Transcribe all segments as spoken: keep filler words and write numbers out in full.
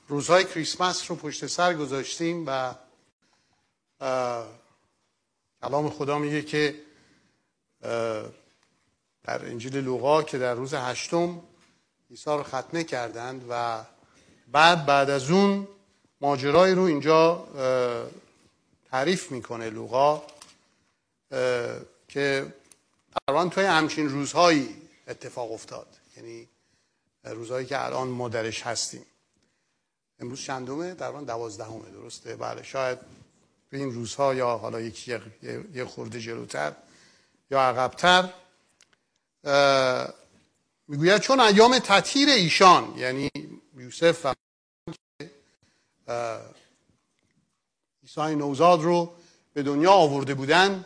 روزهای کریسمس رو پشت سر گذاشتیم و کلام خدا میگه که در انجیل لوقا که در روز هشتم عیسی رو ختنه کردند و بعد بعد از اون ماجرای رو اینجا تعریف میکنه لوقا که تقریبا توی همچین روزهایی اتفاق افتاد، یعنی روزهایی که الان ما درش هستیم. امروز چندمه؟ تقریبا دوازدهمه، درسته؟ بله، شاید به این روزها یا حالا یکی یه خورده جلوتر یا عقبتر میگوید چون ایام تطهیر ایشان، یعنی یوسف و عیسی نوزاد رو به دنیا آورده بودن،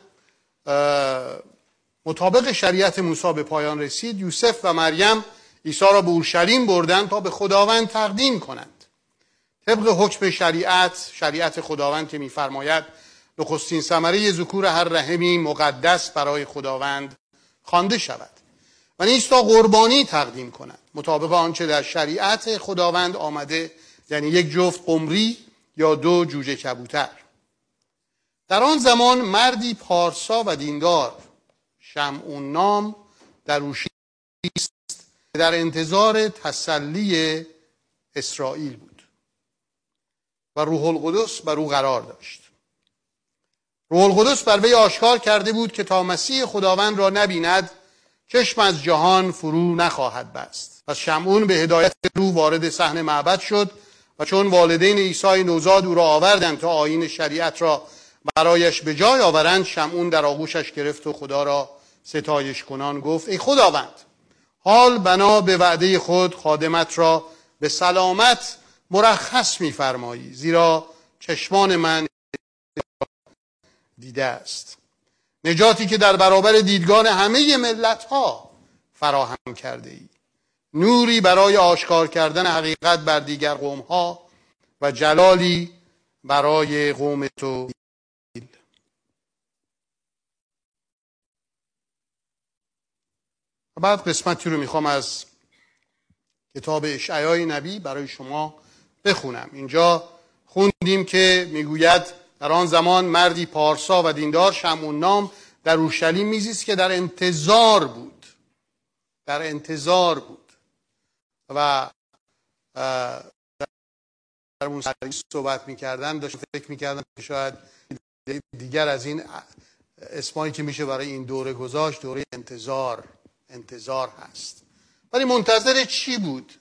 مطابق شریعت موسی به پایان رسید. یوسف و مریم عیسی را به اورشلیم بردند تا به خداوند تقدیم کنند، طبق حکم شریعت شریعت خداوند که می‌فرماید نخستین ثمره ذکور هر رحمی مقدس برای خداوند خوانده شود و نیز تا قربانی تقدیم کنند مطابق آنچه در شریعت خداوند آمده، یعنی یک جفت قمری یا دو جوجه کبوتر. در آن زمان مردی پارسا و دیندار شمعون نام در اورشلیم است که در انتظار تسلی اسرائیل بود و روح القدس بر او قرار داشت. روح القدس بر وی آشکار کرده بود که تا مسیح خداوند را نبیند چشم از جهان فرو نخواهد بست. پس شمعون به هدایت روح وارد صحن معبد شد و چون والدین عیسی نوزاد او را آوردند تا آیین شریعت را برایش به جای آورند، شمعون در آغوشش گرفت و خدا را ستایش کنان گفت: ای خداوند، حال بنا به وعده خود خادمت را به سلامت مرخص می‌فرمایی، زیرا چشمان من دیده است نجاتی که در برابر دیدگان همه ملت‌ها فراهم کرده ای، نوری برای آشکار کردن حقیقت بر دیگر قوم‌ها و جلالی برای قوم تو. بعد قسمتی رو میخوام از کتاب اشعیای نبی برای شما بخونم. اینجا خوندیم که میگوید در آن زمان مردی پارسا و دیندار شمعون نام در اورشلیم میزیست که در انتظار بود در انتظار بود و در اون سریع صحبت میکردن داشتم فکر میکردم که شاید دیگر از این اسمایی که میشه برای این دوره گذاشت دوره انتظار انتظار هست. ولی منتظر چی بود؟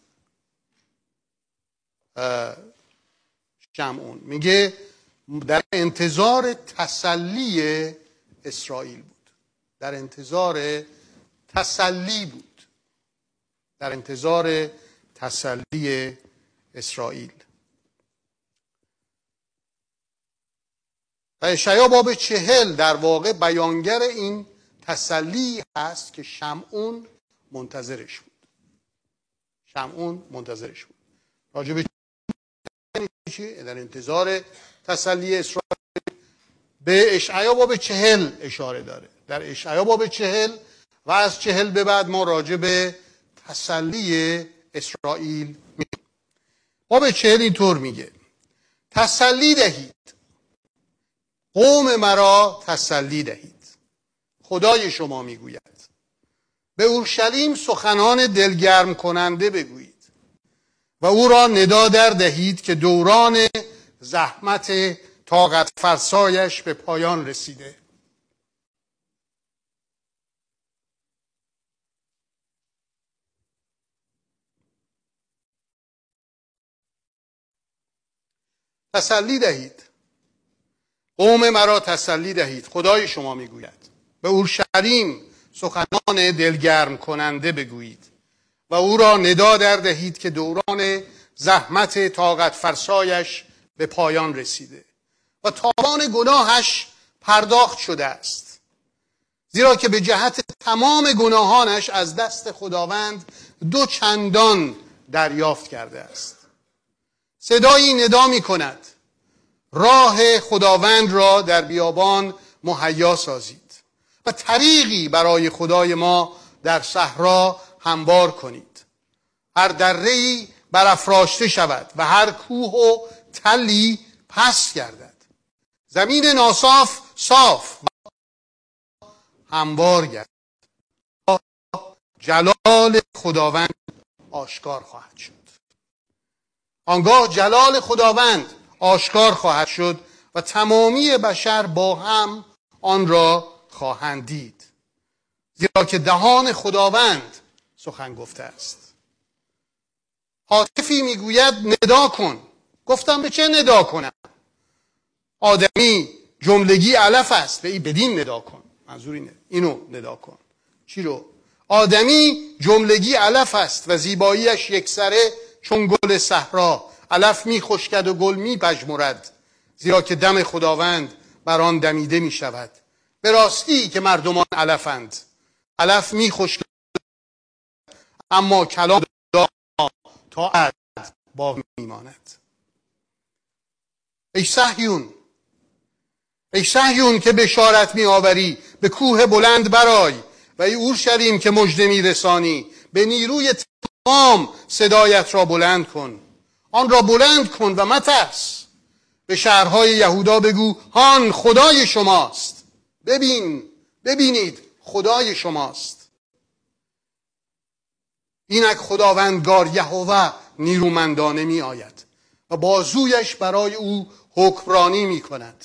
شمعون میگه در انتظار تسلی اسرائیل بود. در انتظار تسلی بود در انتظار تسلی اسرائیل. و اشعیا باب چهل در واقع بیانگر این تسلی هست که شمعون منتظرش بود. شمعون منتظرش بود. راجب چی؟ در انتظار تسلی اسرائیل. به اشعیا باب چهل اشاره داره. در اشعیا باب چهل و از چهل به بعد ما راجب تسلی اسرائیل میگیم. باب چهل اینطور میگه: تسلی دهید، قوم مرا تسلی دهید. خدای شما میگوید به اورشلیم سخنان دلگرم کننده بگویید و او را ندا در دهید که دوران زحمت طاقت فرسایش به پایان رسیده. تسلی دهید، قوم مرا تسلی دهید. خدای شما میگوید به اورشلیم سخنان دلگرم کننده بگویید و او را ندا در دهید که دوران زحمت طاقت فرسایش به پایان رسیده و تاوان گناهش پرداخت شده است، زیرا که به جهت تمام گناهانش از دست خداوند دو چندان دریافت کرده است. صدایی ندا می کند: راه خداوند را در بیابان مهیا سازید و طریقی برای خدای ما در صحرا هموار کنید. هر دره‌ای برافراشته شود و هر کوه و تلی پس گردد. زمین ناصاف صاف هموار گردد. جلال خداوند آشکار خواهد شد. آنگاه جلال خداوند آشکار خواهد شد و تمامی بشر با هم آن را خواهند دید، زیرا که دهان خداوند سخن گفته است. هاتفی میگوید ندا کن. گفتم به چه ندا کنم؟ آدمی جملگی علف است، به این بدین ندا کن. منظور اینه، اینو ندا کن. چی رو؟ آدمی جملگی علف است و زیباییش یکسره چون گل صحرا. علف می خشکد و گل می پژمرد، زیرا که دم خداوند بر آن دمیده می شود. به راستی که مردمان علفند، علف می خشکد اما کلام تا ابد باقی میماند. ای صهیون، ای صهیون که بشارت می آوری، به کوه بلند برآی و ای اورشلیم که مژده می رسانی، به نیروی تمام صدایت را بلند کن. آن را بلند کن و مترس. به شهرهای یهودا بگو هان خدای شماست. ببین، ببینید خدای شماست. اینک خداوندگار یهوه نیرومندانه می آید و بازویش برای او حکمرانی می کند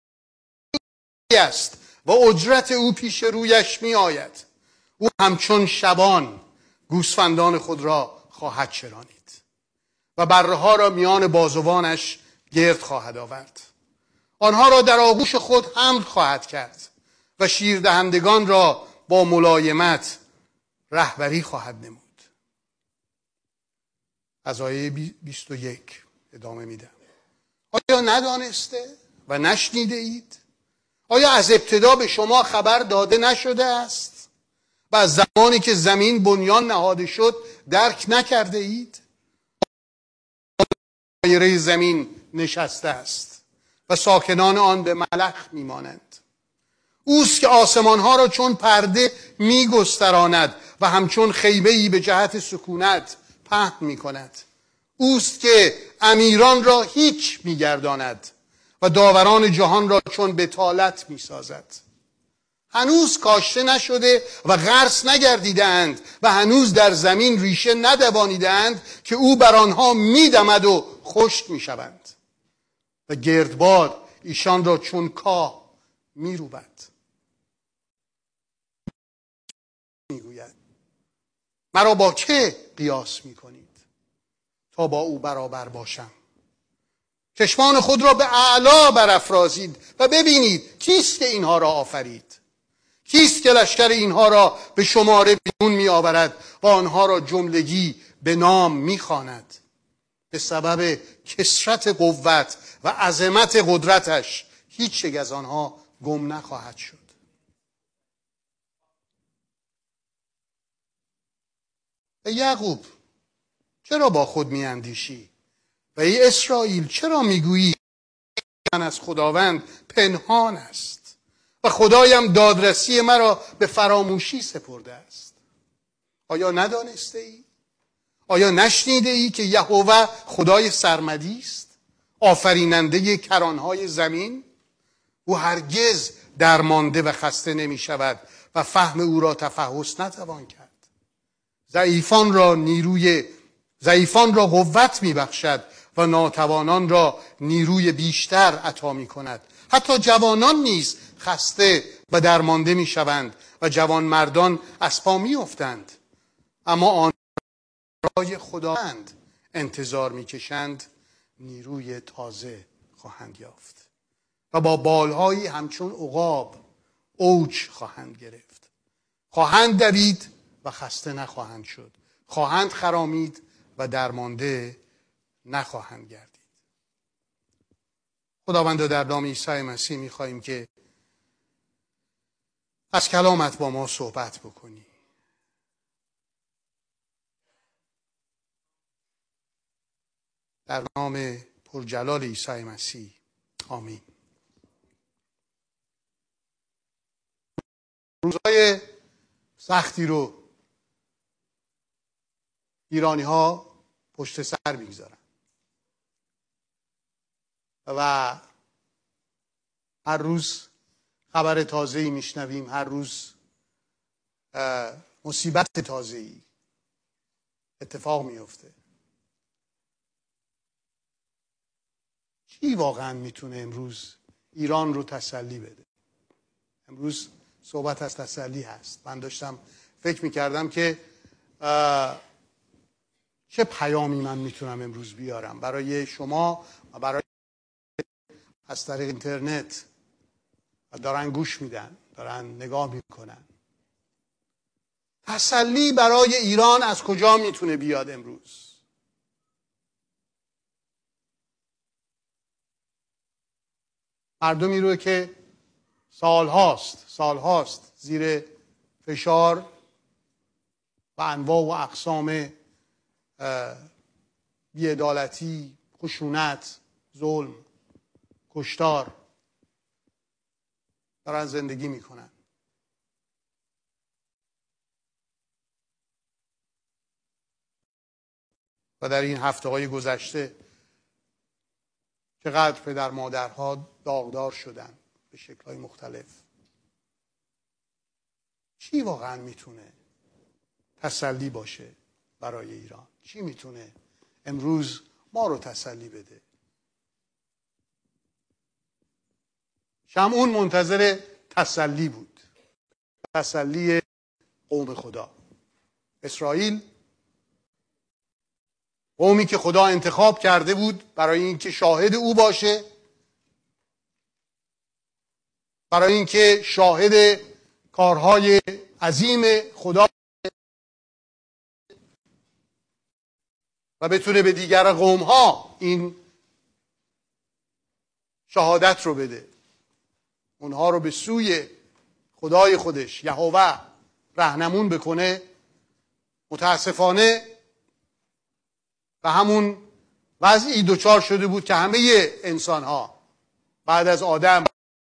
است و اجرت او پیش رویش می آید. او همچون شبان گوسفندان خود را خواهد چرانید و بره‌ها را میان بازوانش گرد خواهد آورد. آنها را در آغوش خود حمل خواهد کرد و شیردهندگان را با ملایمت رهبری خواهد نمود. از آیه بیست و یک ادامه میدم. آیا ندانسته و نشنیده اید؟ آیا از ابتدا به شما خبر داده نشده است و از زمانی که زمین بنیان نهاده شد درک نکرده اید؟ دایره زمین نشسته است و ساکنان آن به ملخ میمانند. اوست که آسمانها را چون پرده میگستراند و همچون خیمه‌ای به جهت سکونت پهن میکند. اوست که امیران را هیچ میگرداند و داوران جهان را چون بتالت میسازد. هنوز کاشته نشده و غرس نگردیدند و هنوز در زمین ریشه ندوانیدند که او بر آنها میدمد و خشک میشوند و گردباد ایشان را چون کاه میروبد. میگوید مرا با که قیاس میکنید تا با او برابر باشم؟ چشمان خود را به اعلا برافرازید و ببینید کیست که اینها را آفرید. کیست که لشکر اینها را به شماره بیرون می آورد و آنها را جملگی به نام می خواند. به سبب کثرت قوت و عظمت قدرتش هیچ یک از آنها گم نخواهد شد. ای یعقوب چرا با خود می اندیشی؟ و ای اسرائیل چرا می گویی من از خداوند پنهان است و خدایم دادرسی مرا به فراموشی سپرده است؟ آیا ندانسته ای؟ آیا نشنیده ای که یهوه خدای سرمدی است، آفریننده کرانهای زمین؟ او هرگز درمانده و خسته نمی شود و فهم او را تفحص نتوان کرد. ضعیفان را نیروی ضعیفان را قوت می بخشد و ناتوانان را نیروی بیشتر عطا می کند. حتی جوانان نیز خسته و درمانده می شوند و جوان مردان از پا می افتند. اما آن رای خداوند انتظار می کشند نیروی تازه خواهند یافت و با بالهایی همچون عقاب اوج خواهند گرفت. خواهند دوید و خسته نخواهند شد. خواهند خرامید و درمانده نخواهند گردید. خداوند در نام عیسی مسیح می‌خواهیم که از کلامت با ما صحبت بکنی. در نام پرجلال عیسی مسیح آمین. روزهای سختی رو ایرانی ها پشت سر میگذارن و هر روز خبر تازه‌ای میشنویم، هر روز مصیبت تازه‌ای اتفاق میفته. چی واقعا میتونه امروز ایران رو تسلی بده؟ امروز صحبت از تسلی هست. من داشتم فکر میکردم که چه پیامی من میتونم امروز بیارم برای شما و برای از طریق اینترنت دارن گوش میدن، دارن نگاه میکنن. تسلی برای ایران از کجا میتونه بیاد امروز؟ مردمی رو که سالهاست سالهاست زیر فشار و انواع و اقسام بی‌عدالتی، خشونت، ظلم، کشتار دارن زندگی میکنن. و در این هفته های گذشته چقدر پدر مادرها داغدار شدن به شکل‌های مختلف. چی واقعا میتونه تسلی باشه برای ایران؟ چی میتونه امروز ما رو تسلی بده؟ شمعون منتظر تسلی بود، تسلی قوم خدا اسرائیل، قومی که خدا انتخاب کرده بود برای اینکه شاهد او باشه، برای اینکه شاهد کارهای عظیم خدا و بتونه به دیگر قوم‌ها این شهادت رو بده، اونها رو به سوی خدای خودش یهوه راهنمون بکنه. متاسفانه و همون وضعی دوچار شده بود که همه انسان‌ها بعد از آدم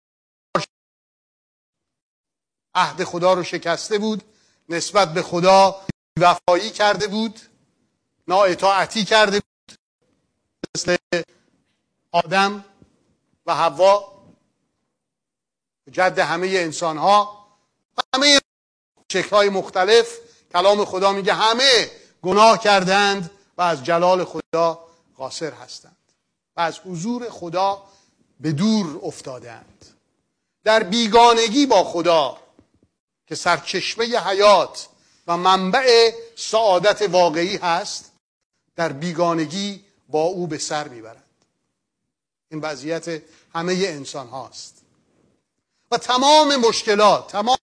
عهد خدا رو شکسته بود، نسبت به خدا بی‌وفایی کرده بود، نااطاعتی کرده بود، مثل آدم و حوا جد همه انسان‌ها و همه شکل‌های مختلف. کلام خدا میگه همه گناه کردند و از جلال خدا قاصر هستند و از حضور خدا به دور افتادند. در بیگانگی با خدا که سرچشمه حیات و منبع سعادت واقعی هست، در بیگانگی با او به سر میبرند. این وضعیت همه انسان هاست و تمام مشکلات، تمام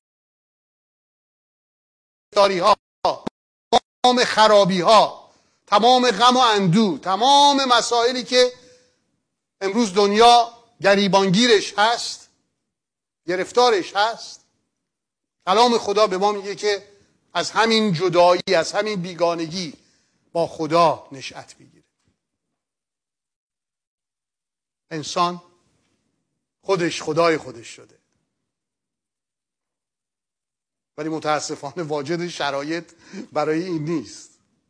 داری ها، تمام خرابی ها، تمام غم و اندوه، تمام مسائلی که امروز دنیا گریبانگیرش هست، گرفتارش هست، کلام خدا به ما میگه که از همین جدایی، از همین بیگانگی با خدا نشأت میگیره. انسان خودش خدای خودش شده، ولی متاسفانه واجد شرایط برای این نیست.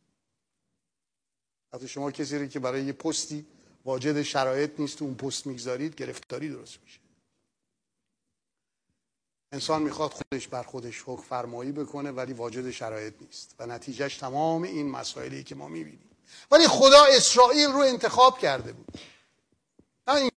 حتی شما کسی رو که برای یه پستی واجد شرایط نیست تو اون پست میگذارید، گرفتاری درست میشه. انسان میخواد خودش بر خودش حکم فرمایی بکنه ولی واجد شرایط نیست و نتیجهش تمام این مسائلی که ما میبینیم. ولی خدا اسرائیل رو انتخاب کرده بود، نه این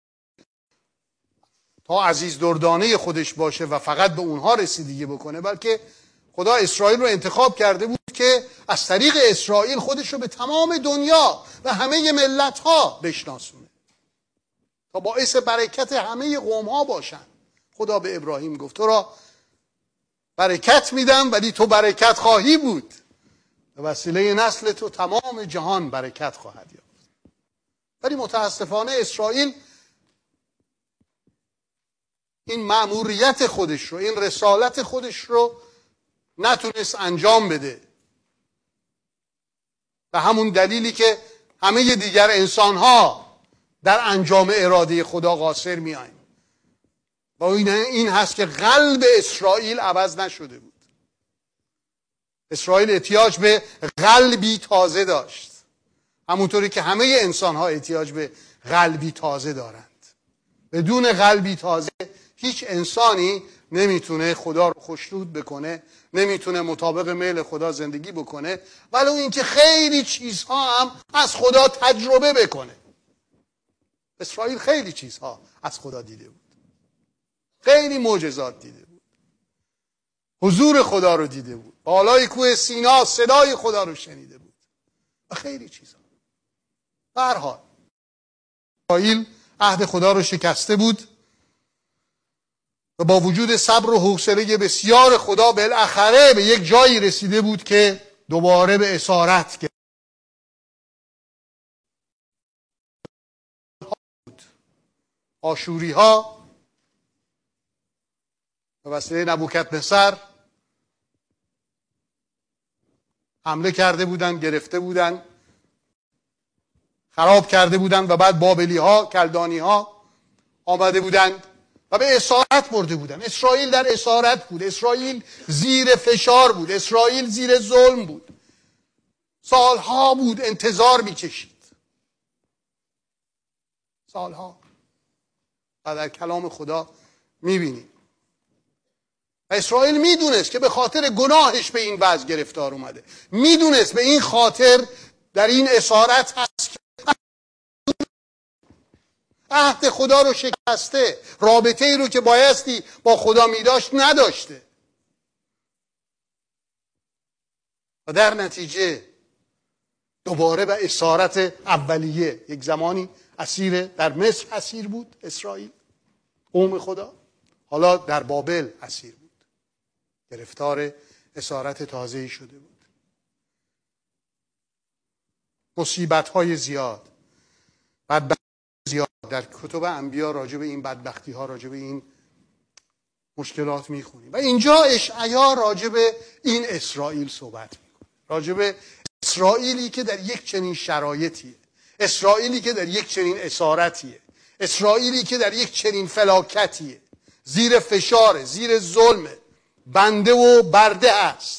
تا عزیز دردانه خودش باشه و فقط به اونها رسیدگی بکنه، بلکه خدا اسرائیل رو انتخاب کرده بود که از طریق اسرائیل خودش رو به تمام دنیا و همه ملت ها بشناسونه تا باعث برکت همه قوم ها باشن. خدا به ابراهیم گفت تو را برکت میدم ولی تو برکت خواهی بود، به وسیله نسل تو تمام جهان برکت خواهد یافت. ولی متاسفانه اسرائیل این مأموریت خودش رو، این رسالت خودش رو نتونست انجام بده، به همون دلیلی که همه دیگر انسان‌ها در انجام اراده خدا قاصر میاییم. و این هست که قلب اسرائیل عوض نشده بود. اسرائیل احتیاج به قلبی تازه داشت همونطوری که همه انسان ها احتیاج به قلبی تازه دارند. بدون قلبی تازه هیچ انسانی نمیتونه خدا رو خوشنود بکنه، نمیتونه مطابق میل خدا زندگی بکنه، ولو اینکه خیلی چیزها هم از خدا تجربه بکنه. اسرائیل خیلی چیزها از خدا دیده بود، خیلی معجزات دیده بود، حضور خدا رو دیده بود، بالای کوه سینا صدای خدا رو شنیده بود و خیلی چیزها. به هر حال اسرائیل عهد خدا رو شکسته بود و با وجود صبر و حوصله بسیار خدا بالاخره به یک جایی رسیده بود که دوباره به اسارت گرفت. آشوری ها به وسیله نبوکدنصر حمله کرده بودند، گرفته بودند، خراب کرده بودند و بعد بابلی ها، کلدانی ها آمده بودند و به اسارت برده بودند. اسرائیل در اسارت بود، اسرائیل زیر فشار بود، اسرائیل زیر ظلم بود، سالها بود انتظار میکشید، سالها. و در کلام خدا میبینیم و اسرائیل میدونست که به خاطر گناهش به این وضع گرفتار اومده، میدونست به این خاطر در این اسارت هست که عهد خدا رو شکسته، رابطه ای رو که بایستی با خدا میداشت نداشته و در نتیجه دوباره به اسارت اولیه. یک زمانی اسیر در مصر اسیر بود اسرائیل، قوم خدا، حالا در بابل اسیر بود، گرفتار اسارت تازه‌ای شده بود. مصیبت‌های زیاد، بدبختی زیاد در کتب انبیا راجع به این بدبختی ها، راجع به این مشکلات میخونیم و اینجا اشعیا راجع به این اسرائیل صحبت میکنه، راجع به اسرائیلی که در یک چنین شرایطیه، اسرائیلی که در یک چنین اسارتیه، اسرائیلی که در یک چنین فلاکتیه، زیر فشار، زیر ظلم، بنده و برده است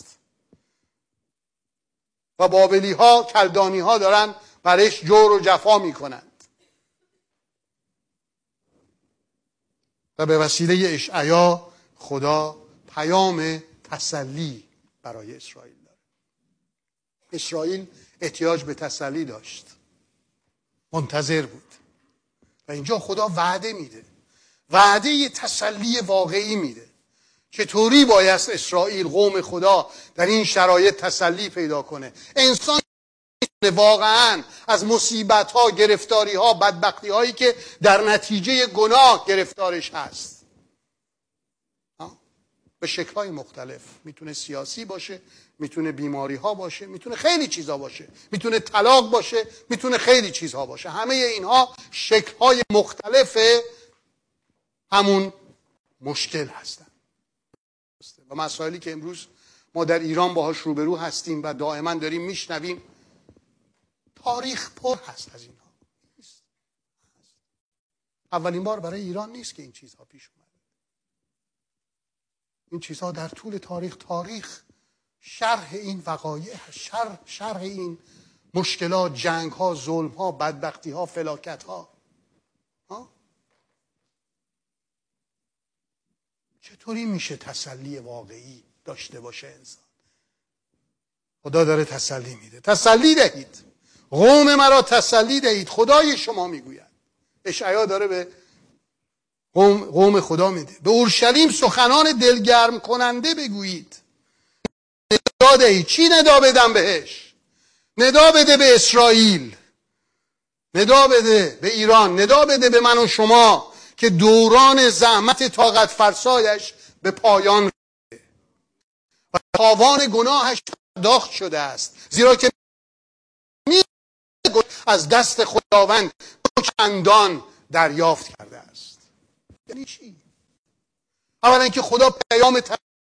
و بابلی ها، کلدانی ها دارن برش جور و جفا میکنند و به وسیله اشعیا خدا پیام تسلی برای اسرائیل داره. اسرائیل احتیاج به تسلی داشت، منتظر بود و اینجا خدا وعده میده، وعده یه تسلی واقعی میده. چطوری بایست اسرائیل، قوم خدا، در این شرایط تسلی پیدا کنه؟ انسان واقعا از مصیبت ها، گرفتاری ها، بدبختی هایی که در نتیجه گناه گرفتارش هست به شکل های مختلف، میتونه سیاسی باشه، میتونه بیماری ها باشه، میتونه خیلی چیزها باشه، میتونه طلاق باشه، میتونه خیلی چیزها باشه، همه اینها شکل های مختلف همون مشکل هستن و مسائلی که امروز ما در ایران باهاش روبرو هستیم و دائما داریم میشنویم. تاریخ پر هست از اینها. اولین بار برای ایران نیست که این چیزها پیش اومده. این چیزها در طول تاریخ تاریخ شرح این وقایع، شرح, شرح این مشکلات، جنگ ها، ظلم ها، بدبختی ها، فلاکت ها. ها؟ چطوری میشه تسلی واقعی داشته باشه انسان؟ خدا داره تسلی میده. تسلی دهید قوم مرا، تسلی دهید، خدای شما میگوید. اشعیا داره به قوم, قوم خدا میده. به اورشلیم سخنان دلگرم کننده بگویید. ندا دهید. چی ندا بدم بهش؟ ندا بده به اسرائیل، ندا بده به ایران، ندا بده به من و شما که دوران زحمت طاقت فرسایش به پایان رسیده و تاوان گناهش پرداخت شده است، زیرا که از دست خداوند چندان دریافت کرده است. یعنی چی؟ اولا که خدا پیام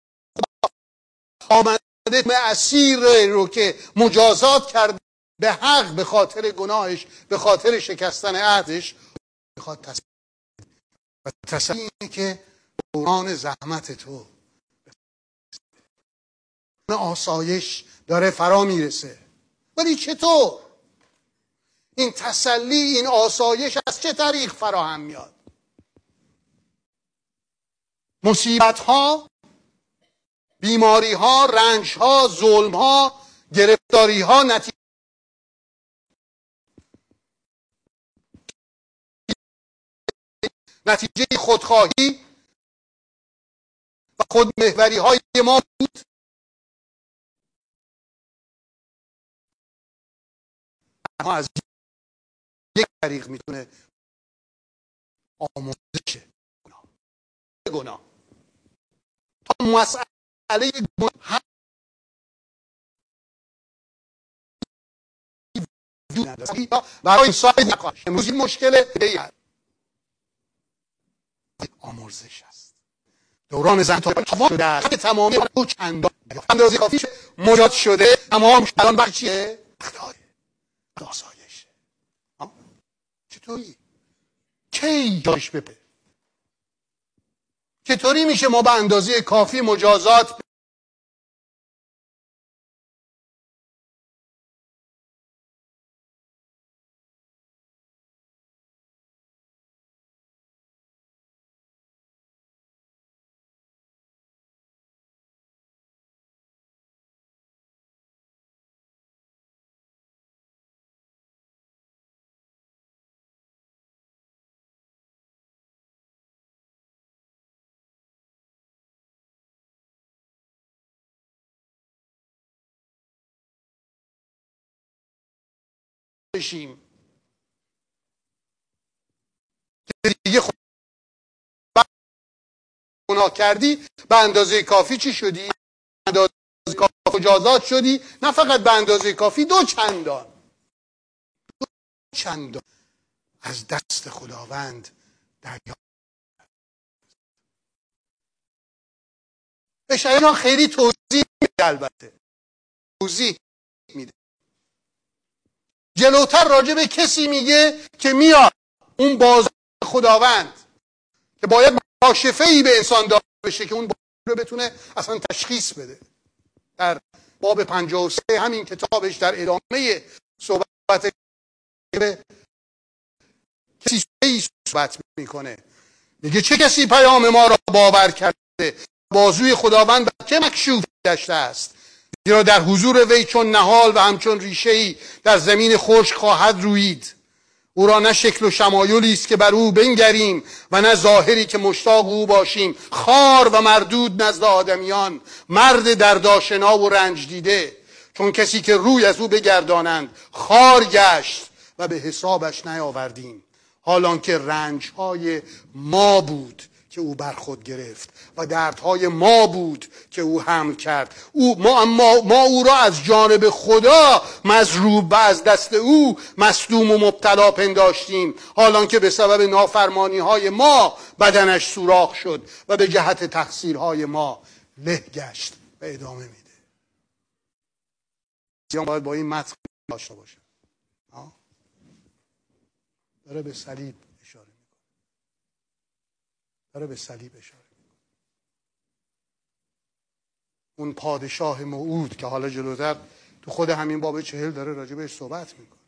آمده اسیر رو که مجازات کرده به حق به خاطر گناهش، به خاطر شکستن عهدش، میخواد تسلی و تسلی اینه که دوران زحمت تو آسایش داره فرا میرسه. ولی چطور؟ این تسلی، این آسایش از چه طریق فراهم میاد؟ مصیبت ها، بیماری ها، رنج ها، ظلم ها، گرفتاری ها، نتیجه نتیجه خودخواهی و خودمحوری های ما بود. اما از یک طریق میتونه آموزش گناه گناه تا مسئله گناه برای انسان نقاش امروز این مشکل دیگر آموزش است. دوران زن تا تمام شده است، تمامی دو چندان اندازه کافی مجاد شده، تمام شده. الان وقت چیه؟ آسایش. چطوری؟ کی جاش بپه؟ چطوری میشه ما به اندازه کافی مجازات بشیم؟ دیگه خود گناه کردی به اندازه کافی چی شدی؟ به اندازه کافی مجازات شدی. نه فقط به اندازه کافی، دو چندان دو چندان از دست خداوند دریافت. اشعیا خیلی توضیح میده، البته توضیح میده. جلوتر راجع به کسی میگه که میاد اون باز خداوند که باید مکاشفه‌ای به انسان داده بشه که اون باز رو بتونه اصلا تشخیص بده. در باب پنجاه و سه همین کتابش در ادامه صحبت به کسی صحبت میکنه، میگه چه کسی پیام ما را باور کرده؟ بازوی خداوند بر که مکشوف گشته است، زیرا در حضور وی چون نهال و همچون ریشه‌ای در زمین خشک خواهد رویید. او را نه شکل و شمایلی است که بر او بنگریم و نه ظاهری که مشتاق او باشیم. خار و مردود نزد آدمیان، مرد دردآشنا و رنج دیده. چون کسی که روی از او بگردانند خار گشت و به حسابش نیاوردیم، حالان که رنج‌های ما بود که او بر خود گرفت و دردهای ما بود که او حمل کرد. او ما, ما, ما او را از جانب خدا مضروب و از دست او مصدوم و مبتلا پنداشتیم، حالان که به سبب نافرمانی های ما بدنش سوراخ شد و به جهت تقصیرهای ما له گشت. و ادامه میده. یا باید با این متن داشته باشه. داره به صلیب اشاره میکنه. داره به صلیب اشاره میکنه. اون پادشاه موعود که حالا جلوتر تو خود همین باب چهل داره راجع بهش صحبت میکنه.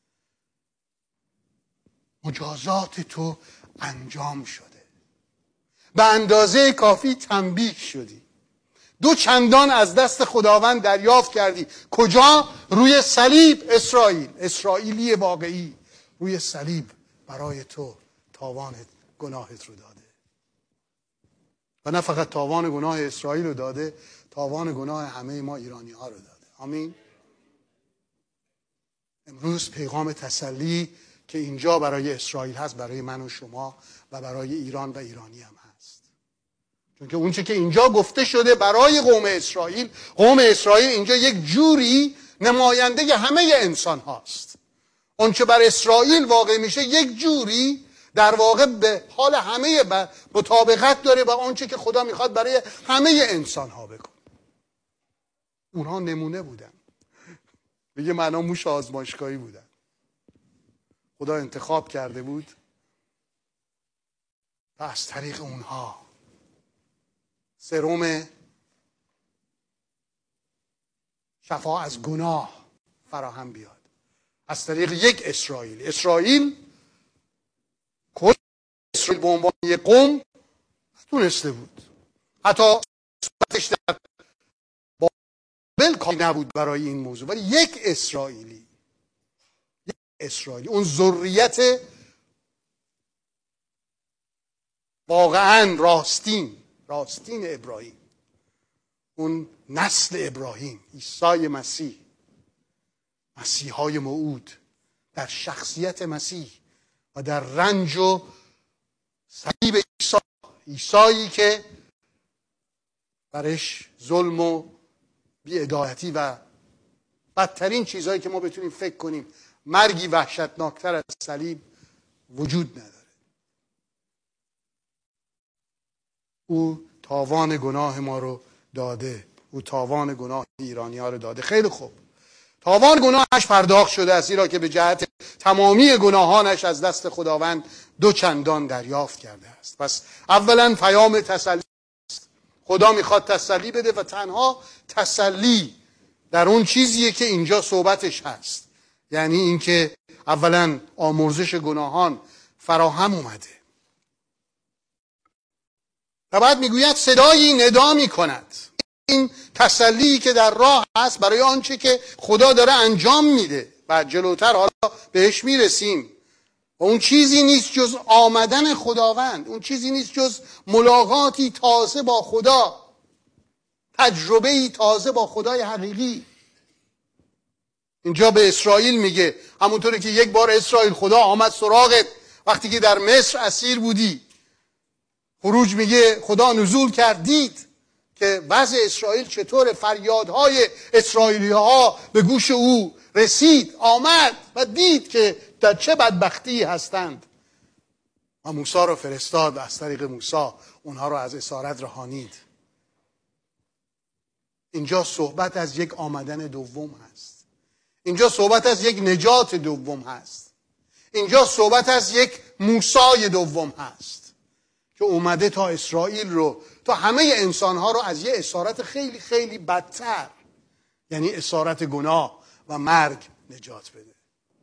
مجازات تو انجام شده، به اندازه کافی تنبیه شدی، دو چندان از دست خداوند دریافت کردی. کجا؟ روی صلیب. اسرائیل، اسرائیلی واقعی روی صلیب برای تو تاوان گناهت رو داده. و نه فقط تاوان گناه اسرائیل رو داده، تاوان گناه همه ما ایرانی ها رو داده. آمین. امروز پیغام تسلی که اینجا برای اسرائیل هست، برای من و شما و برای ایران و ایرانی هم هست. چون که اونچه که اینجا گفته شده برای قوم اسرائیل، قوم اسرائیل اینجا یک جوری نماینده همه انسان هاست. اونچه بر اسرائیل واقع میشه یک جوری در واقع به حال همه مطابقت داره با آنچه که خدا میخواد برای همه انسان ها بکنه. اونها نمونه بودن، بگه معنا موش آزمایشگاهی بودن. خدا انتخاب کرده بود و از طریق اونها سرم شفا از گناه فراهم بیاد. از طریق یک اسرائیل. اسرائیل کل اسرائیل به عنوان یک قوم تونسته بود، حتی صحبتش در بابل کاری نبود برای این موضوع، ولی یک اسرائیلی، یک اسرائیلی، اون ذریت واقعا راستین راستین ابراهیم، اون نسل ابراهیم، عیسی مسیح، مسیحای موعود، در شخصیت مسیح و در رنج و صلیب عیسی، عیسایی که برش ظلم و بی‌عدالتی و بدترین چیزهایی که ما بتونیم فکر کنیم، مرگی وحشتناکتر از صلیب وجود نداره. او تاوان گناه ما رو داده، او تاوان گناه ایرانی ها رو داده. خیلی خوب، تاوان گناهش پرداخت شده است، زیرا که به جهت تمامی گناهانش از دست خداوند دو چندان دریافت کرده است. پس اولا پیام تسلی است. خدا میخواد تسلی بده و تنها تسلی در اون چیزیه که اینجا صحبتش هست، یعنی اینکه اولا آمرزش گناهان فراهم اومده و بعد میگوید صدایی ندا میکند. این تسلی که در راه هست برای آنچه که خدا داره انجام میده و جلوتر حالا بهش میرسیم، و اون چیزی نیست جز آمدن خداوند، اون چیزی نیست جز ملاقاتی تازه با خدا، تجربه‌ای تازه با خدای حقیقی. اینجا به اسرائیل میگه، همونطوری که یک بار اسرائیل خدا آمد سراغت وقتی که در مصر اسیر بودی. خروج میگه خدا نزول کرد، دید که وضع اسرائیل چطور، فریادهای اسرائیلی ها به گوش او رسید، آمد و دید که در چه بدبختی هستند و موسی رو فرستاد و از طریق موسی اونها رو از اسارت رهانید. اینجا صحبت از یک آمدن دوم هست، اینجا صحبت از یک نجات دوم هست، اینجا صحبت از یک موسی دوم هست که اومده تا اسرائیل رو، تا همه انسانها رو از یه اسارت خیلی خیلی بدتر، یعنی اسارت گناه و مرگ، نجات بده.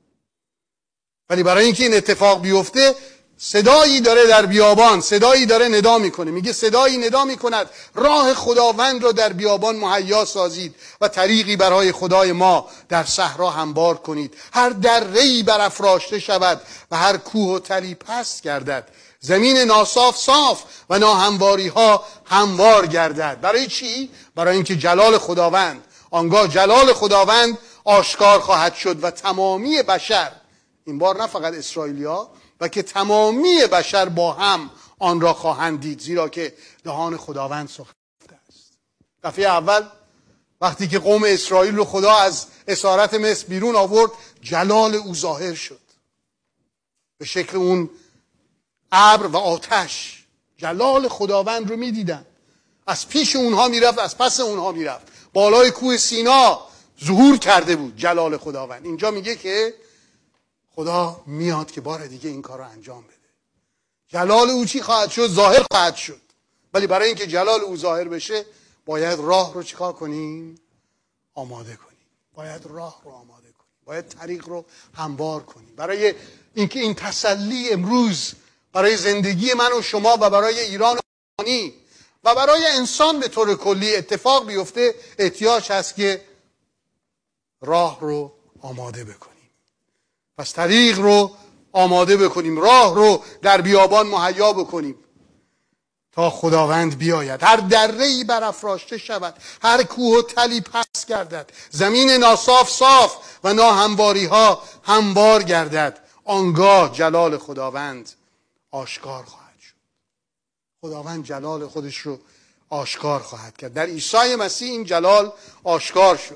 ولی برای اینکه این اتفاق بیفته صدایی داره در بیابان، صدایی داره ندا میکنه. میگه صدایی ندا میکند راه خداوند رو در بیابان مهیا سازید و طریقی برای خدای ما در صحرا هموار کنید. هر دره‌ای برافراشته شود و هر کوه و تلی پست گردد، زمین ناصاف صاف و ناهمواری ها هموار گردد. برای چی؟ برای اینکه جلال خداوند، آنگاه جلال خداوند آشکار خواهد شد و تمامی بشر، این بار نه فقط اسرائیلیا، و که تمامی بشر با هم آن را خواهند دید، زیرا که دهان خداوند سخن گفته است. دفعه اول وقتی که قوم اسرائیل رو خدا از اسارت مصر بیرون آورد، جلال او ظاهر شد به شکل اون ابر و آتش. جلال خداوند رو میدیدن، از پیش اونها میرفت، از پس اونها میرفت. بالای کوه سینا ظهور کرده بود جلال خداوند. اینجا میگه که خدا میاد که بار دیگه این کار رو انجام بده. جلال او چی خواهد شد؟ ظاهر خواهد شد. ولی برای اینکه جلال او ظاهر بشه باید راه رو چیکار کنیم؟ آماده کنیم. باید راه رو آماده کنیم، باید طریق رو هموار کنیم برای اینکه این تسلی امروز برای زندگی من و شما و برای ایران و و برای انسان به طور کلی اتفاق بیفته. احتیاج هست که راه رو آماده بکنیم. پس طریق رو آماده بکنیم، راه رو در بیابان مهیا بکنیم تا خداوند بیاید. هر دره‌ای برافراشته شود، هر کوه و تلی پست گردد، زمین ناصاف صاف و ناهمواری ها هموار گردد، آنگاه جلال خداوند آشکار خواهد شد. خداوند جلال خودش رو آشکار خواهد کرد. در عیسی مسیح این جلال آشکار شد.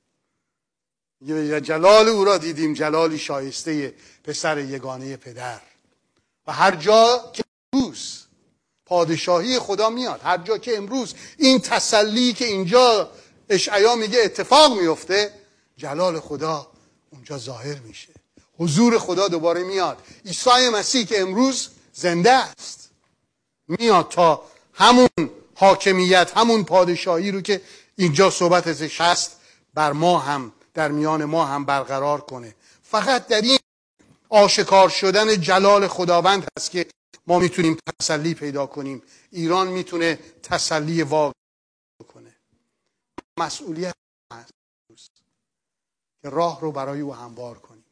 جلال او را دیدیم، جلالی شایسته پسر یگانه پدر. و هر جا که امروز پادشاهی خدا میاد، هر جا که امروز این تسلی که اینجا اشعیا میگه اتفاق میفته، جلال خدا اونجا ظاهر میشه، حضور خدا دوباره میاد. عیسی مسیح که امروز زنده است میاد تا همون حاکمیت، همون پادشاهی رو که اینجا صحبت ازش هست بر ما هم، در میان ما هم برقرار کنه. فقط در این آشکار شدن جلال خداوند هست که ما میتونیم تسلی پیدا کنیم. ایران میتونه تسلی واقعی کنه. مسئولیت هست که راه رو برای او هموار کنیم.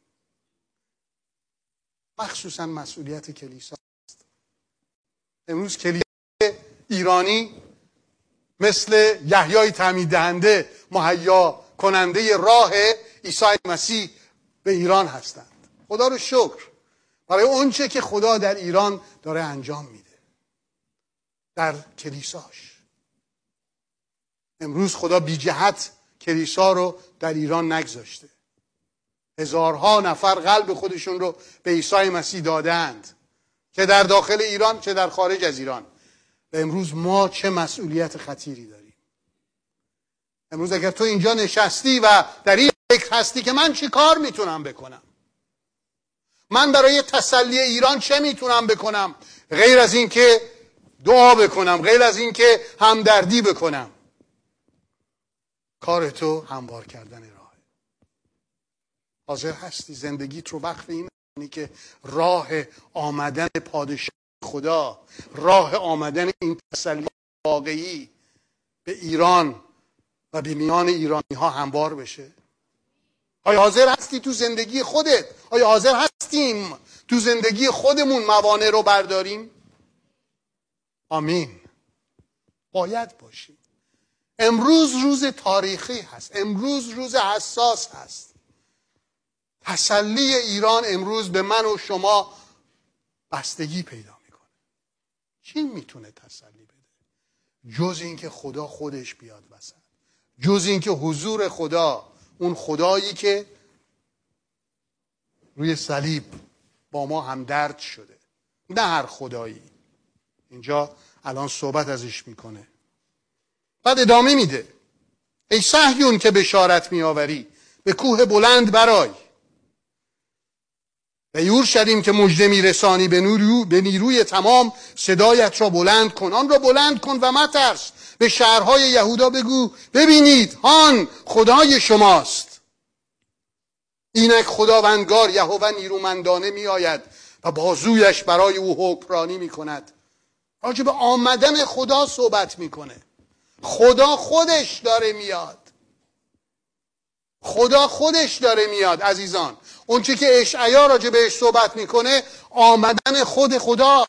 مخصوصا مسئولیت کلیسا است. امروز کلیسا ایرانی مثل یحیای تعمید دهنده مهیا کننده راه عیسی مسیح به ایران هستند. خدا رو شکر برای اونچه که خدا در ایران داره انجام میده در کلیساش. امروز خدا بی جهت کلیسا رو در ایران نگذاشته. هزارها نفر قلب خودشون رو به عیسی مسیح دادند، چه در داخل ایران چه در خارج از ایران. و امروز ما چه مسئولیت خطیری داریم. امروز اگر تو اینجا نشستی و در این فکر هستی که من چی کار میتونم بکنم، من برای تسلی ایران چه میتونم بکنم غیر از این که دعا بکنم، غیر از این که همدردی بکنم، کار تو هموار کردن راه. حاضر هستی زندگیت رو وقف این کنی که راه آمدن پادشاه خدا، راه آمدن این تسلی واقعی به ایران و به میان ایرانی ها هموار بشه؟ آیا حاضر هستی تو زندگی خودت، آیا حاضر هستیم تو زندگی خودمون موانع رو برداریم؟ آمین. باید باشیم. امروز روز تاریخی هست، امروز روز حساس هست. تسلی ایران امروز به من و شما بستگی پیدا میکنه. چی میتونه تسلی بده جز این که خدا خودش بیاد وسط، جز این که حضور خدا، اون خدایی که روی صلیب با ما همدرد شده، نه هر خدایی. اینجا الان صحبت ازش میکنه. بعد ادامه میده: ای صهیون که بشارت میآوری، به کوه بلند برآی. و اورشلیم که مژده میرسانی، به نیرو به نیروی تمام صدایت را بلند کن، آن را بلند کن و مترس. به شهرهای یهودا بگو ببینید هان خدای شماست. اینک خداوندگار یهوه نیرومندانه می آید و بازویش برای او حکمرانی می کند. راجع به آمدن خدا صحبت میکنه. خدا خودش داره میاد. خدا خودش داره میاد عزیزان. اون چی که اشعیا راجع بهش صحبت میکنه آمدن خود خدا.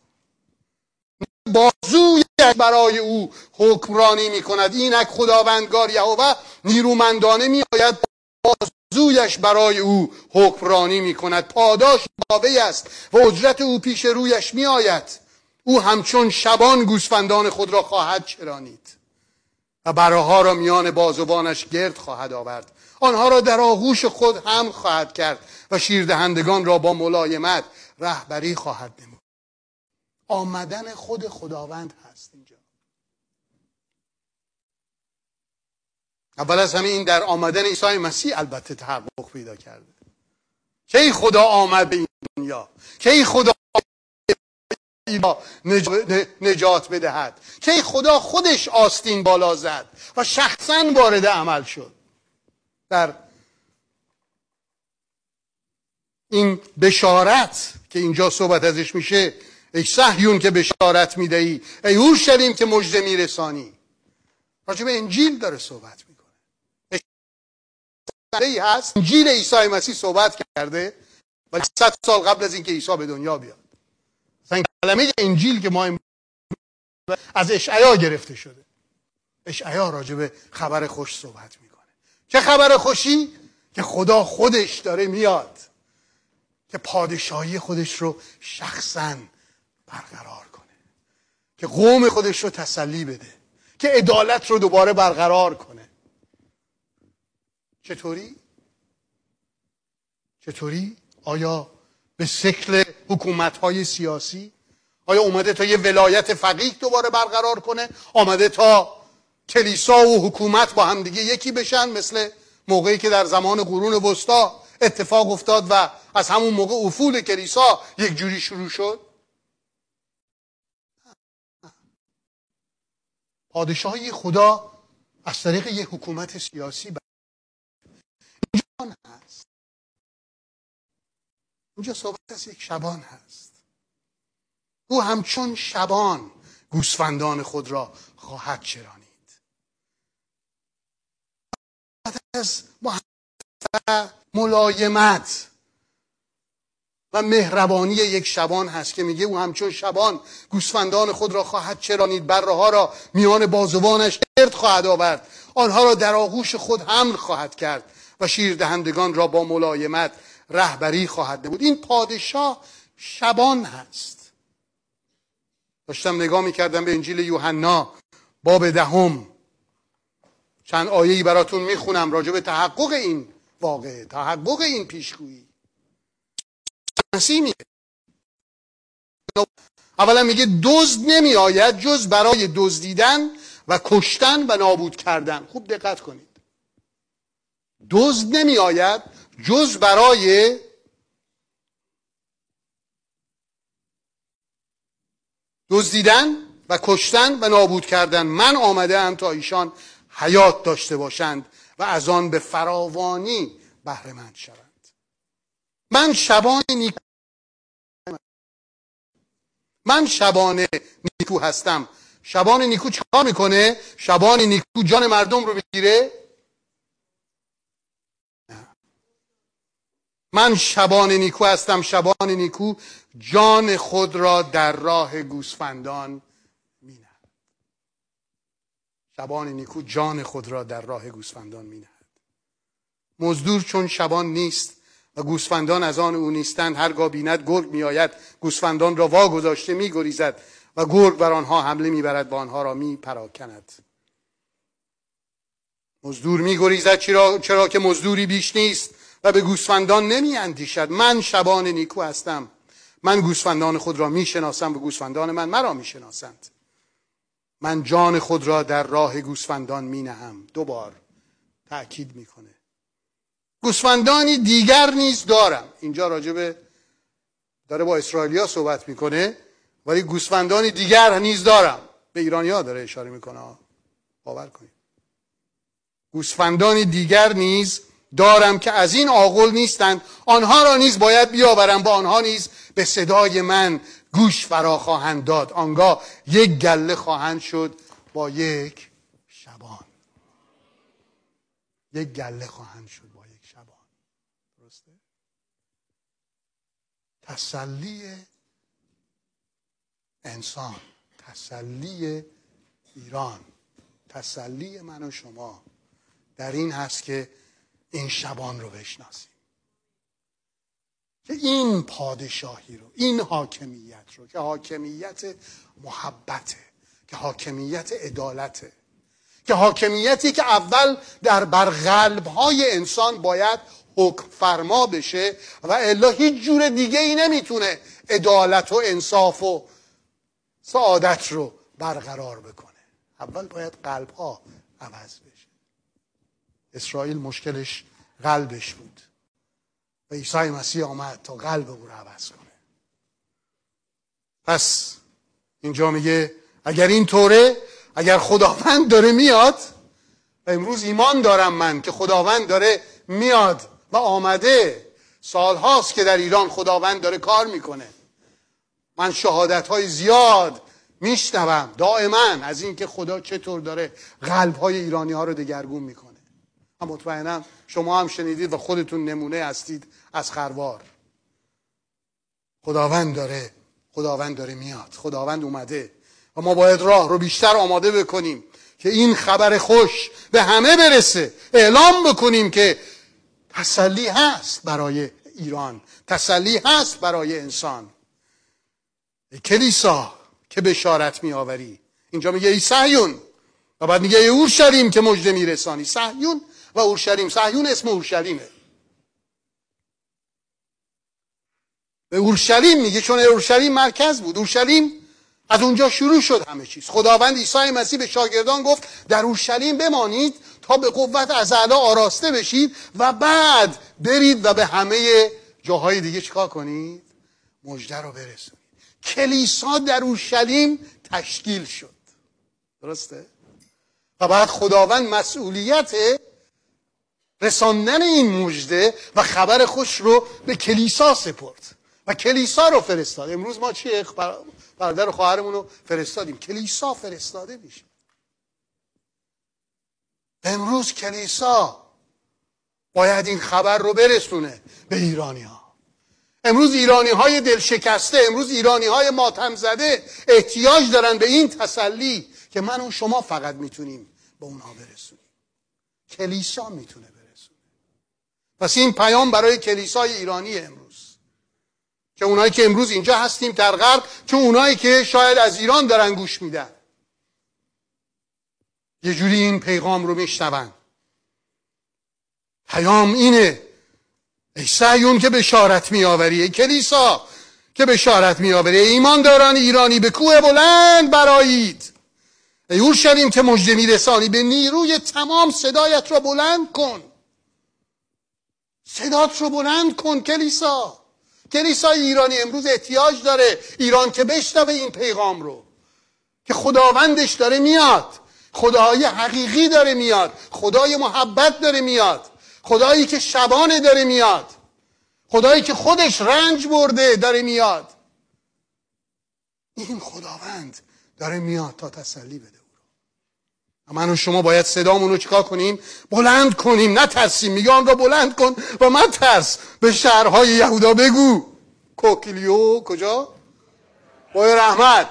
بازویش برای او حکمرانی میکند. اینک خداوندگار یهوه نیرومندانه میآید، بازویش برای او حکمرانی میکند. پاداش باوی است و اجرت او پیش رویش میآید. او همچون شبان گوسفندان خود را خواهد چرانید و بره‌ها را میان بازوانش گرد خواهد آورد. آنها را در آغوش خود هم خواهد کرد و شیردهندگان را با ملایمت رهبری خواهد نمود. آمدن خود خداوند هست اینجا. اول از همه این در آمدن عیسی مسیح البته تحقق پیدا کرده. کی خدا آمد به این دنیا، کی خدا نجات بدهد، کی خدا خودش آستین بالا زد و شخصا وارد عمل شد. در این بشارت که اینجا صحبت ازش میشه، ای صهیون که بشارت میدهی، ای اورشلیم که مژده میرسانی، راجع به انجیل داره صحبت میکنه. ای هست انجیل عیسی مسیح صحبت کرده ولی صد سال قبل از اینکه عیسی به دنیا بیاد. مثلا کلمه انجیل که ما از اشعیا گرفته شده. اشعیا راجع به خبر خوش صحبت میکنه. چه خبر خوشی؟ که خدا خودش داره میاد که پادشاهی خودش رو شخصاً برقرار کنه، که قوم خودش رو تسلی بده، که عدالت رو دوباره برقرار کنه. چطوری؟ چطوری؟ آیا به شکل حکومت‌های سیاسی؟ آیا اومده تا یه ولایت فقیه دوباره برقرار کنه؟ آمده تا کلیسا و حکومت با هم دیگه یکی بشن، مثل موقعی که در زمان قرون وسطا اتفاق افتاد و از همون موقع افول کلیسا یک جوری شروع شد؟ پادشاهی خدا از طریق یک حکومت سیاسی اینجا هست. اینجا صحبت از یک شبان هست. او همچون شبان گوسفندان خود را خواهد چرانید. از ملایمت و مهربانی یک شبان هست که میگه او همچون شبان گوسفندان خود را خواهد چرانید، بره ها را میان بازوانش گرد خواهد آورد، آنها را در آغوش خود حمل خواهد کرد و شیر دهندگان را با ملایمت رهبری خواهد نمود. این پادشاه شبان هست. داشتم نگاه میکردم به انجیل یوحنا باب دهم، چند آیه‌ای براتون میخونم راجع به تحقق این واقعه، تحقق این پیشگویی. مسیح میگه، اولا میگه دزد نمی آید جز برای دزدیدن و کشتن و نابود کردن. خوب دقت کنید، دزد نمی آید جز برای دزدیدن و کشتن و نابود کردن. من آمده ام تا ایشان حیات داشته باشند و از آن به فراوانی بهره مند شوند. من شبان نیکو من شبان نیکو هستم. شبان نیکو چیکار میکنه؟ شبان نیکو جان مردم رو میگیره؟ من شبان نیکو هستم. شبان نیکو جان خود را در راه گوسفندان مینهد. شبان نیکو جان خود را در راه گوسفندان مینهد. مزدور چون شبان نیست و گوسفندان از آن او نیستند، هرگاه بیند گرگ میآید گوسفندان را وا گذاشته میگریزد و گرگ بر آنها حمله میبرد و آنها را میپراکند. مزدور میگریزد چرا چرا که مزدوری بیش نیست و به گوسفندان نمیاندیشد. من شبان نیکو هستم. من گوسفندان خود را میشناسم و گوسفندان من مرا میشناسند. من جان خود را در راه گوسفندان مینهم. دوبار تأکید میکنه. گوسفندانی دیگر نیز دارم. اینجا راجب داره با اسرائیلیا صحبت میکنه، ولی گوسفندانی دیگر نیز دارم. به ایرانی‌ها داره اشاره میکنه. باور کنید. گوسفندانی دیگر نیز دارم که از این عاقل نیستند، آنها را نیز باید بیاورم، با آنها نیز به صدای من گوش فرا خواهند داد. آنگاه یک گله خواهند شد با یک شبان. یک گله خواهند شد با یک شبان. درسته؟ تسلی انسان، تسلی ایران، تسلی من و شما در این هست که این شبان رو بشناسیم، که این پادشاهی رو، این حاکمیت رو، که حاکمیت محبته، که حاکمیت عدالته، که حاکمیتی که اول در بر قلب‌های انسان باید حکم فرما بشه و الا هیچ جور دیگه ای نمیتونه عدالت و انصاف و سعادت رو برقرار بکنه. اول باید قلب‌ها عوض بشه. اسرائیل مشکلش قلبش بود و عیسی مسیح آمد تا قلب او رو عوض کنه. پس اینجا میگه اگر این طوره، اگر خداوند داره میاد، و امروز ایمان دارم من که خداوند داره میاد و آمده، سال هاست که در ایران خداوند داره کار میکنه. من شهادت های زیاد میشنوم دائما از این که خدا چطور داره قلب های ایرانی ها رو دگرگون میکنه. من مطمئنم شما هم شنیدید و خودتون نمونه هستید از خروار. خداوند داره خداوند داره میاد، خداوند اومده و ما باید راه رو بیشتر آماده بکنیم که این خبر خوش به همه برسه. اعلام بکنیم که تسلی هست برای ایران، تسلی هست برای انسان. کلیسا که بشارت می آوری. اینجا میگه ای صهیون، و بعد میگه ای اورشلیم که مژده میرسانی. صهیون و اورشلیم، صهیون اسم اورشلیمه. به اورشلیم میگه چون اورشلیم مرکز بود. اورشلیم از اونجا شروع شد همه چیز. خداوند عیسی مسیح به شاگردان گفت در اورشلیم بمانید تا به قوت از اعلی آراسته بشید و بعد برید و به همه جاهای دیگه چیکار کنید؟ مژده رو برسونید. کلیسا در اورشلیم تشکیل شد. درسته؟ و بعد خداوند مسئولیت رساندن این مژده و خبر خوش رو به کلیسا سپرد و کلیسا رو فرستاد. امروز ما چیه؟ برادر و خواهرمون رو فرستادیم، کلیسا فرستاده میشه. امروز کلیسا باید این خبر رو برسونه به ایرانی ها. امروز ایرانی های دل شکسته، امروز ایرانی های ماتم زده احتیاج دارن به این تسلی که من و شما فقط میتونیم به اونها برسونیم. کلیسا میتونه برسونه. پس این پیام برای کلیسای ایرانی امروز، که اونایی که امروز اینجا هستیم در غرب، که اونایی که شاید از ایران دارن گوش میدن، یه جوری این پیغام رو میشنون. پیام اینه: ای صهیون که بشارت میآوری، ای کلیسا که بشارت میآوری، ای ایمانداران ایرانی به کوه بلند برآیید، ای اورشلیم که مژده میرسانی، به نیروی تمام صدایت را بلند کن. صدات رو بلند کن کلیسا. کلیسای ایرانی امروز احتیاج داره ایران که بشنوه این پیغام رو، که خداوندش داره میاد، خدای حقیقی داره میاد، خدای محبت داره میاد، خدایی که شبانه داره میاد، خدایی که خودش رنج برده داره میاد. این خداوند داره میاد تا تسلی بده او رو. من و شما باید صدامون رو چیکار کنیم؟ بلند کنیم، نترسیم. میگه آن را بلند کن و من ترس. به شهرهای یهودا بگو. کوکیلیو کجا؟ بای رحمت.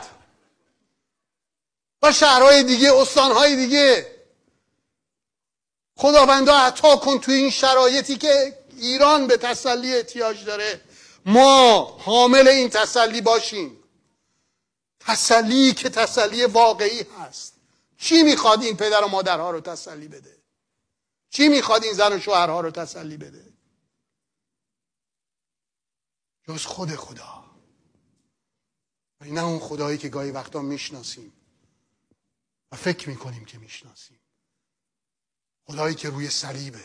و شهرهای دیگه، استانهای دیگه. خداوندا عطا کن توی این شرایطی که ایران به تسلی احتیاج داره، ما حامل این تسلی باشیم. تسلی که تسلی واقعی هست. چی میخواد این پدر و مادرها رو تسلی بده؟ چی میخواد این زن و شوهرها رو تسلی بده؟ جز خود خدا. و نه اون خدایی که گاهی وقتا میشناسیم و فکر میکنیم که میشناسیم. خدایی که روی صلیبه،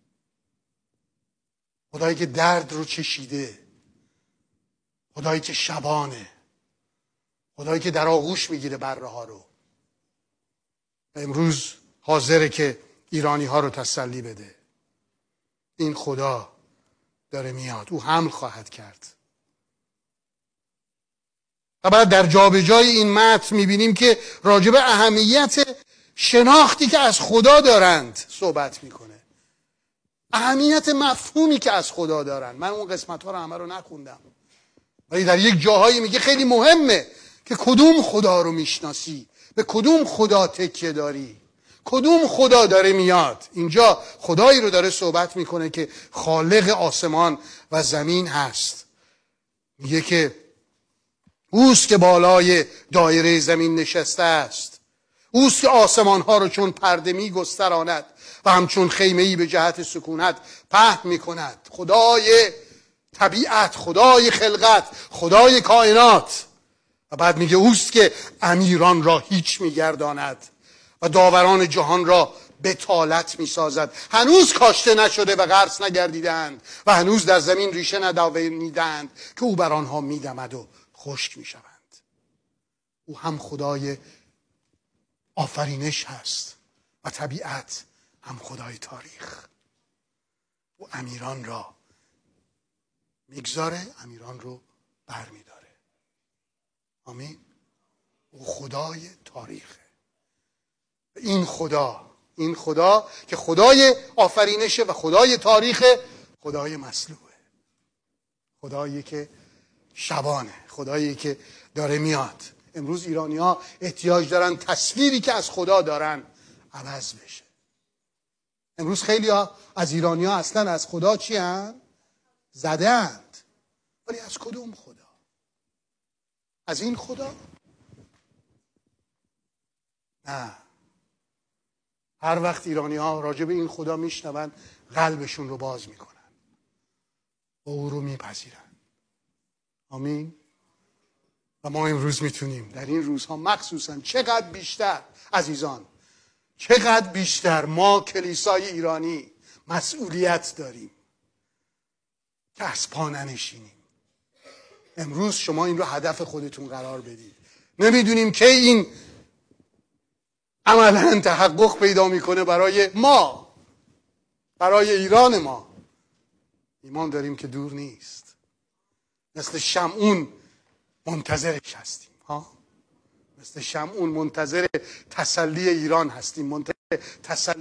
خدایی که درد رو چشیده، خدایی که شبانه، خدایی که در آغوش میگیره بره ها رو. امروز حاضره که ایرانی ها رو تسلی بده. این خدا داره میاد، او حمل خواهد کرد. و بعد در جابجای این متن میبینیم که راجع به اهمیت شناختی که از خدا دارند صحبت میکنه. اهمیت مفهومی که از خدا دارند. من اون قسمت ها رو همه رو نخوندم، ولی در یک جاهایی میگه خیلی مهمه که کدوم خدا رو میشناسی، به کدوم خدا تکیه داری، کدوم خدا داره میاد. اینجا خدایی رو داره صحبت میکنه که خالق آسمان و زمین هست. میگه که اوست که بالای دایره زمین نشسته است، اوست که آسمان ها رو چون پرده می گستراند و همچون خیمه‌ای به جهت سکونت پهن می کند. خدای طبیعت، خدای خلقت، خدای کائنات. و بعد میگه اوست که امیران را هیچ می گرداند و داوران جهان را بتالت می سازد. هنوز کاشته نشده و غرس نگردیدند و هنوز در زمین ریشه نداوریدند که او بر آنها می دمد و خشک می شوند. او هم خدای آفرینش هست و طبیعت، هم خدای تاریخ. او امیران را میگذاره، امیران رو بر می داره. آمین. او خدای تاریخه. این خدا، این خدا که خدای آفرینشه و خدای تاریخ، خدای مصلوبه، خدایی که شبانه، خدایی که داره میاد. امروز ایرانی ها احتیاج دارن تصویری که از خدا دارن عوض بشه. امروز خیلی ها از ایرانی ها اصلا از خدا چی هن؟ زدند. ولی از کدوم خدا؟ از این خدا؟ نه. هر وقت ایرانی ها راجع به این خدا میشنون، قلبشون رو باز میکنن و او رو میپذیرن. آمین. و ما امروز میتونیم در این روزها مخصوصا چقدر بیشتر عزیزان، چقدر بیشتر ما کلیسای ایرانی مسئولیت داریم که از پا ننشینیم. امروز شما این رو هدف خودتون قرار بدید. نمیدونیم که این عملا تحقق پیدا میکنه برای ما، برای ایران ما ایمان داریم که دور نیست. مثل شمعون منتظرش هستیم ها، مثل شمعون منتظر تسلی ایران هستیم، منتظر تسلی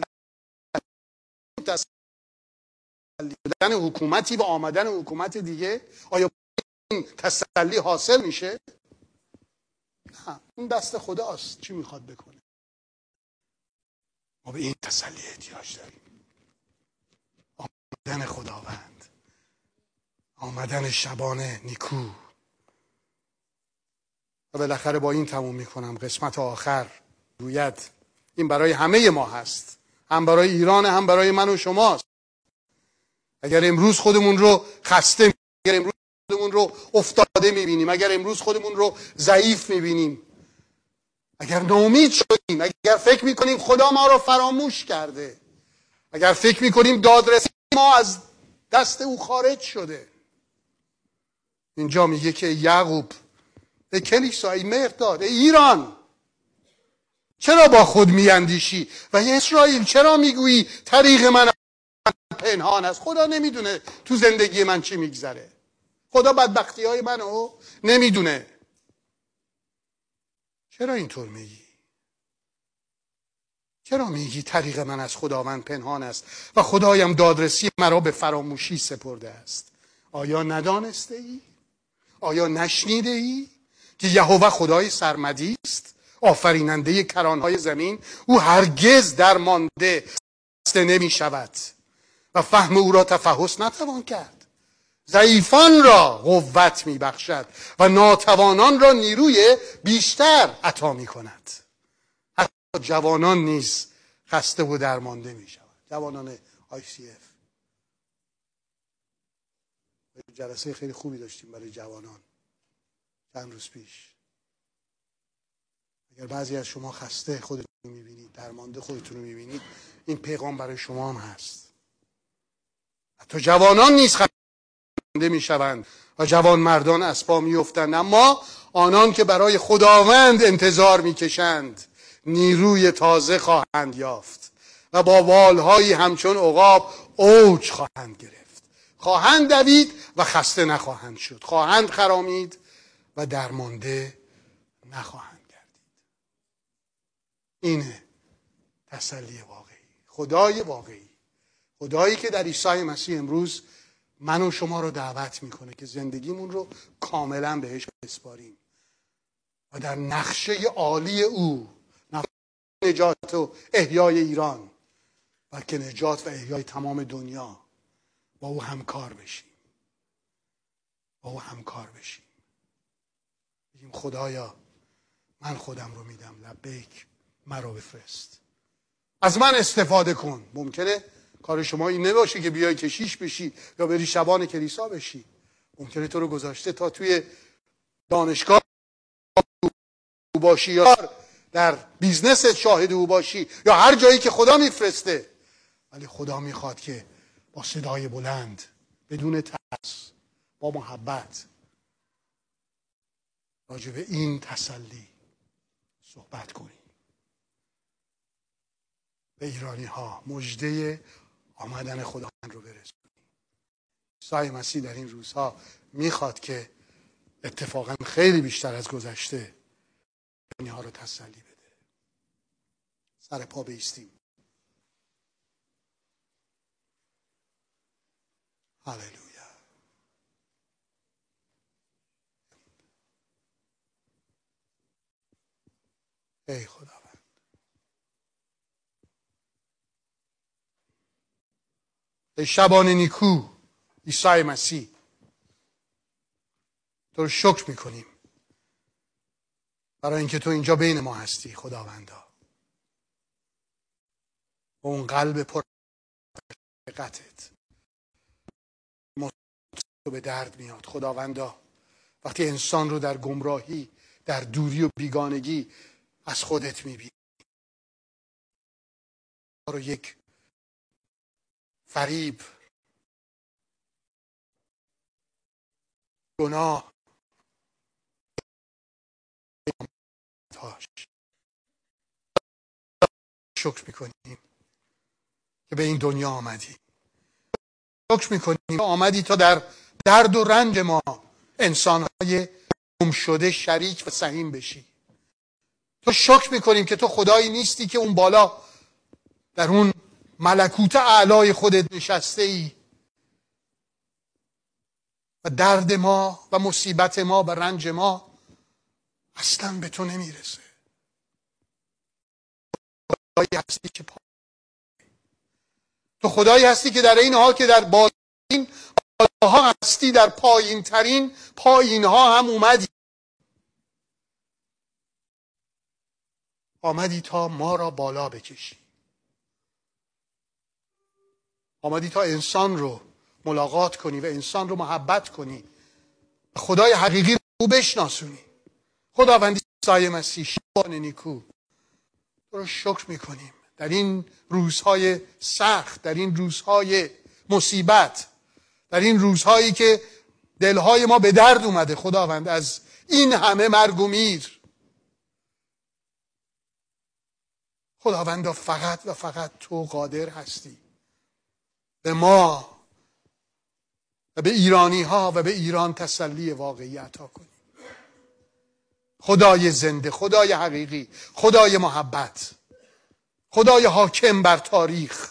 تسلی بودن حکومتی و آمدن حکومت دیگه. آیا این تسلی حاصل میشه؟ نه، اون دست خداست، چی میخواد بکنه. ما به این تسلی احتیاج داریم، آمدن خداوند، آمدن شبانه نیکو. و بالاخره با این تموم میکنم. قسمت آخر گوید این برای همه ما هست، هم برای ایران هم برای من و شماست. اگر امروز خودمون رو خسته، اگر امروز خودمون رو افتاده میبینیم، اگر امروز خودمون رو ضعیف میبینیم، اگر ناامید شدیم، اگر فکر میکنیم خدا ما رو فراموش کرده، اگر فکر میکنیم دادرسی ما از دست او خارج شده، اینجا میگه که یعقوب ای کلیسا، ای مهرداد، ای ایران، چرا با خود میاندیشی؟ و ای اسرائیل، چرا میگویی طریق من پنهان است؟ خدا نمیدونه تو زندگی من چی میگذره، خدا بدبختی های منو نمیدونه. چرا اینطور میگی؟ چرا میگی طریق من از خداوند پنهان است و خدایم دادرسی مرا به فراموشی سپرده است؟ آیا ندانسته ای؟ آیا نشنیده ای که یهوه خدای سرمدی است، آفریننده کرانهای زمین؟ او هرگز درمانده نمی شود و فهم او را تفحص نتوان کرد. ضعیفان را قوت می بخشد و ناتوانان را نیروی بیشتر عطا می کند. حتی جوانان نیز خسته و درمانده می شود. جوانان آی سی اف جلسه خیلی خوبی داشتیم برای جوانان چند روز پیش. اگر بعضی از شما خسته خودتون رو میبینید، درمانده خودتون رو میبینید، این پیغام برای شما هم هست. حتی جوانان نیز خسته میشوند و جوان مردان اسبا میافتند، اما آنان که برای خداوند انتظار میکشند نیروی تازه خواهند یافت و با بالهایی همچون عقاب اوج خواهند گرفت. خواهند دوید و خسته نخواهند شد، خواهند خرامید و درمانده نخواهند گردید. اینه تسلی واقعی، خدای واقعی، خدایی که در عیسی مسیح امروز من و شما رو دعوت میکنه که زندگیمون رو کاملا بهش بسپاریم و در نقشه عالی او، نجات و احیای ایران، بلکه نجات و احیای تمام دنیا، با او همکار بشیم، با او همکار بشیم. بگیم خدایا من خودم رو میدم، لبیک، مرا بفرست، از من استفاده کن. ممکنه کار شما این نباشه که بیای کشیش بشی یا بری شبان کلیسا بشی. ممکنه تو رو گذاشته تا توی دانشگاه او باشی یا در بیزنست شاهد او باشی یا هر جایی که خدا میفرسته. ولی خدا میخواد که با صدای بلند، بدون ترس، با محبت راجع به این تسلی صحبت کنیم. به ایرانی ها مژده آمدن خداوند رو برسونیم. عیسی مسیح در این روزها میخواد که اتفاقا خیلی بیشتر از گذشته ایرانی ها رو تسلی بده. سر پا بایستیم. هللویا. ای خداوند، ای شبان نیکو عیسی مسیح، تو رو شکر میکنیم برای اینکه تو اینجا بین ما هستی. خداوندا، با اون قلب پر حقیقتت ما تو به درد میاد. خداوندا، وقتی انسان رو در گمراهی، در دوری و بیگانگی از خودت میبینی، رو یک فریب، گناه، شکر میکنیم که به این دنیا آمدی شکر میکنیم آمدی تا در درد و رنج ما انسانهای گم شده شریک و سهیم بشی. تو شکر میکنیم که تو خدایی نیستی که اون بالا در اون ملکوت اعلای خودت نشسته ای و درد ما و مصیبت ما و رنج ما اصلا به تو نمیرسه. خدایی هستی که پا... تو خدایی هستی که در این حال که در بالین ها هستی، در پایین ترین پایین ها هم اومدی. آمدی تا ما را بالا بکشی. آمدی تا انسان رو ملاقات کنی و انسان رو محبت کنی، خدای حقیقی رو بشناسونی. خداوند عیسی مسیح شبان نیکو، تو رو شکر میکنیم در این روزهای سخت، در این روزهای مصیبت، در این روزهایی که دلهای ما به درد اومده خداوند از این همه مرگ و میر. خداوند فقط و فقط تو قادر هستی به ما و به ایرانی ها و به ایران تسلی واقعی عطا کنی. خدای زنده، خدای حقیقی، خدای محبت، خدای حاکم بر تاریخ،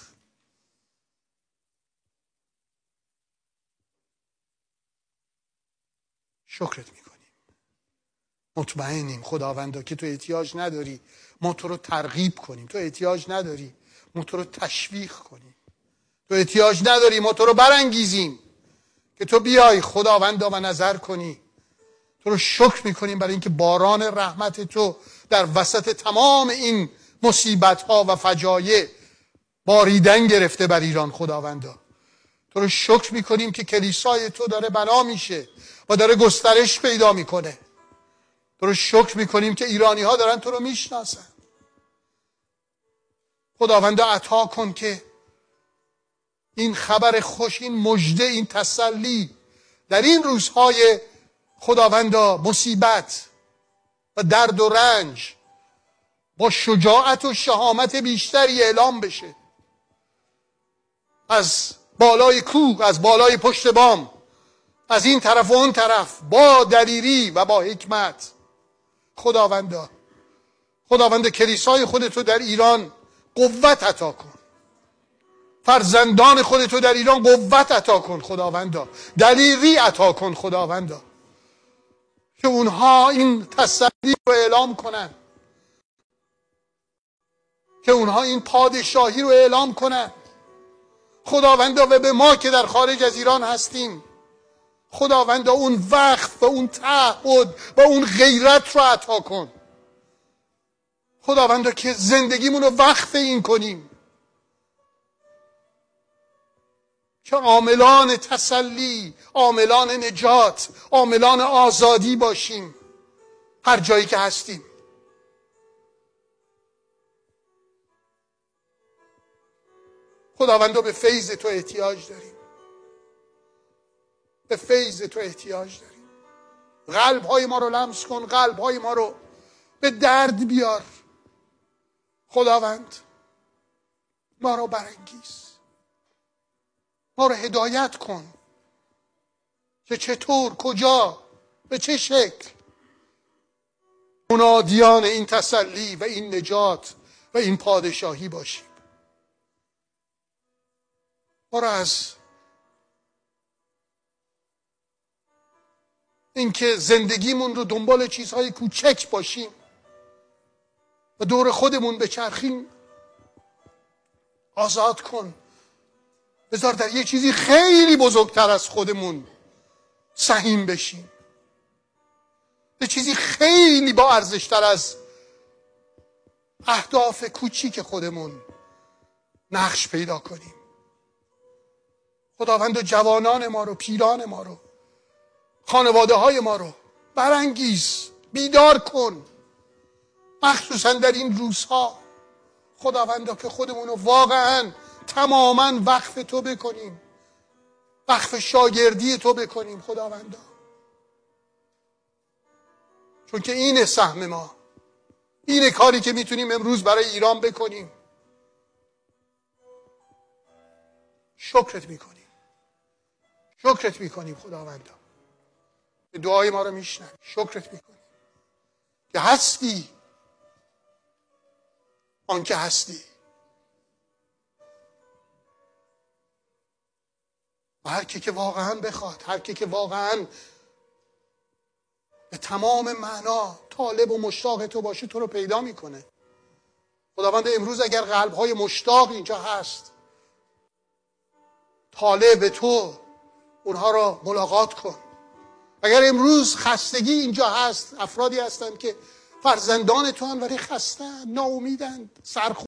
شکرت میکنیم. مطمئنیم خداوندا که تو احتیاج نداری ما تو رو ترغیب کنیم، تو احتیاج نداری ما تو رو تشویق کنیم، تو احتیاج نداری ما تو رو برانگیزیم که تو بیای خداوندا و نظر کنی. تو رو شکر میکنیم برای اینکه باران رحمت تو در وسط تمام این مصیبت ها و فجایع باریدن گرفته بر ایران خداوندا. تو رو شکر میکنیم که کلیسای تو داره بنا میشه و داره گسترش پیدا میکنه. تو رو شکر میکنیم که ایرانی ها دارن تو رو میشناسن. خداوندا عطا کن که این خبر خوش، این مژده، این تسلی در این روزهای خداوندا مصیبت و درد و رنج با شجاعت و شهامت بیشتری اعلام بشه. از بالای کوه، از بالای پشت بام، از این طرف و اون طرف، با دلیری و با حکمت. خداوندا خداوندا کلیسای خودتو در ایران قوت عطا کن. فرزندان خودتو در ایران قوت عطا کن خداوندا. دلیری عطا کن خداوندا که اونها این تسلی رو اعلام کنن، که اونها این پادشاهی رو اعلام کنن خداوندا. و به ما که در خارج از ایران هستیم خداوندا اون وقف و اون تعهد و اون غیرت رو عطا کن خداوندا که زندگیمون رو وقف این کنیم، که عاملان تسلی، عاملان نجات، عاملان آزادی باشیم هر جایی که هستیم. خداوندا به فیض تو احتیاج داریم، به فیض تو احتیاج داریم. قلب های ما رو لمس کن، قلب های ما رو به درد بیار خداوند. ما رو برانگیز، ما رو هدایت کن که چطور، کجا، به چه شکل منادیان این تسلی و این نجات و این پادشاهی باشیم. ما رو از اینکه زندگیمون رو دنبال چیزهای کوچک باشیم و دور خودمون بچرخیم آزاد کن. بذار در یه چیزی خیلی بزرگتر از خودمون سهیم بشیم، به چیزی خیلی با ارزشتر از اهداف کوچیک خودمون نقش پیدا کنیم. خداوند جوانان ما رو، پیران ما رو، خانواده های ما رو برانگیز، بیدار کن، مخصوصا در این روزها خداوندا که خودمون رو واقعا تماما وقف تو بکنیم، وقف شاگردی تو بکنیم خداوندا، چون که اینه سهم ما، اینه کاری که میتونیم امروز برای ایران بکنیم. شکرت میکنیم شکرت میکنیم خداوندا که دعای ما رو میشنوی. شکرت میکنیم که هستی آنکه هستی و هر کی که واقعا بخواد، هر کی که واقعا به تمام معنا طالب و مشتاق تو باشه تو رو پیدا میکنه. خداوند امروز اگر قلب‌های مشتاق اینجا هست طالب تو، اونها را ملاقات کن. اگر امروز خستگی اینجا هست، افرادی هستند که فرزندان تو هستند ولی خستند، ناامیدند، سرخ